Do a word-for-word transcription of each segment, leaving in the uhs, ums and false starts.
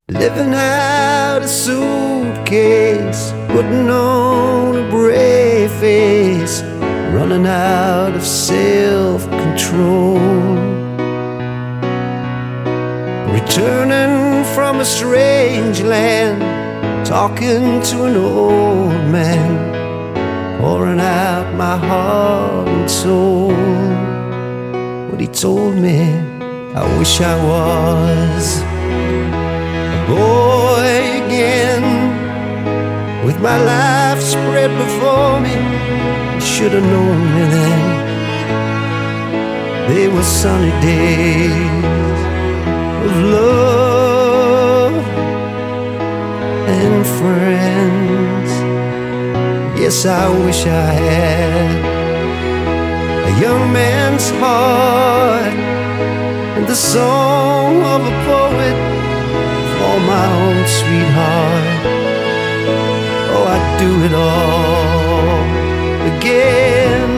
living out a suitcase, putting on a brave face, running out of self-control, returning from a strange land, talking to an old man, pouring out my heart and soul. What he told me, I wish I was a boy again, with my life spread before me. Should have known me then. They were sunny days of love and friends. Yes, I wish I had a young man's heart and the song of a poet for my own sweetheart. Oh, I'd do it all again.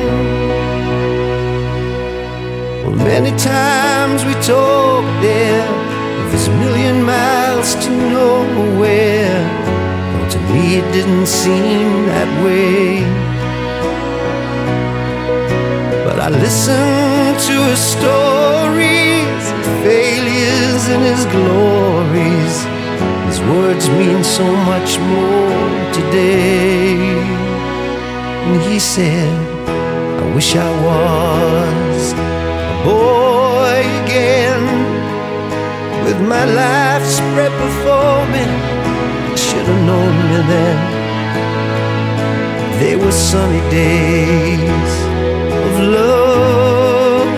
Well, many times we talked there of this million miles to nowhere. Well, to me it didn't seem that way, but I listened to his stories, his failures and his glories. His words mean so much more today. And he said, I wish I was a boy again, with my life spread before me. Should have known me then. They were sunny days of love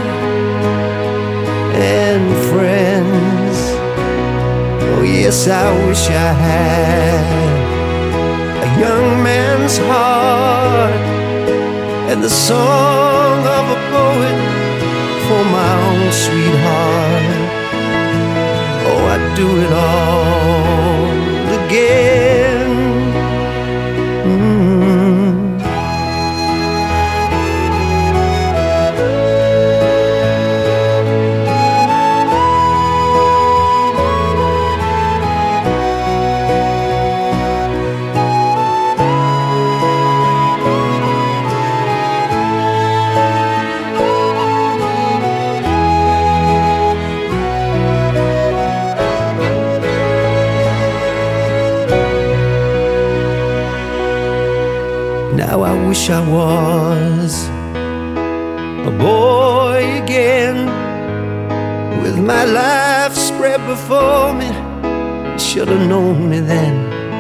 and friends. Oh yes, I wish I had a young man's heart and the song of a poet for my own sweetheart. Oh, I'd do it all again. Mm-hmm. Now I wish I was a boy again, with my life spread before me. Should have known me then.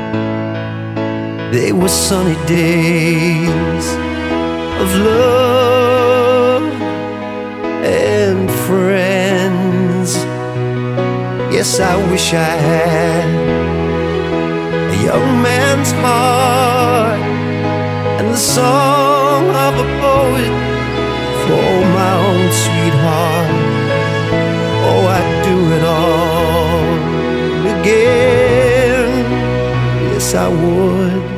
They were sunny days of love and friends. Yes, I wish I had a young man's heart and the song of a poet for my own sweetheart. Oh, I'd do it all again. Yes, I would.